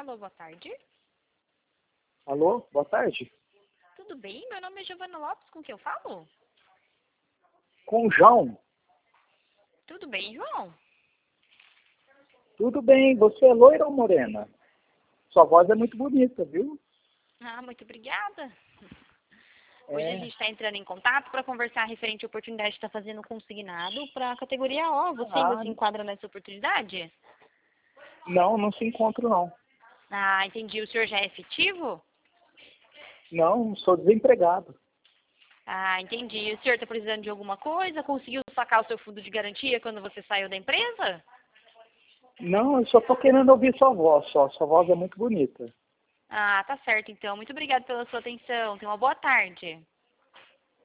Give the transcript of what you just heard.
Alô, boa tarde. Alô, boa tarde. Tudo bem? Meu nome é Giovana Lopes, com quem eu falo? Com o João. Tudo bem, João? Tudo bem, você é loira ou morena? Sua voz é muito bonita, viu? Ah, muito obrigada. Hoje a É. gente está entrando em contato para conversar referente à oportunidade de estar fazendo consignado para a categoria O. Você ainda Ah, se enquadra nessa oportunidade? não se encontro não. Ah, entendi. O senhor já é efetivo? Não, sou desempregado. Ah, entendi. O senhor está precisando de alguma coisa? Conseguiu sacar o seu fundo de garantia quando você saiu da empresa? Não, eu só tô querendo ouvir sua voz só. Sua voz é muito bonita. Ah, tá certo então. Muito obrigada pela sua atenção. Tenha uma boa tarde.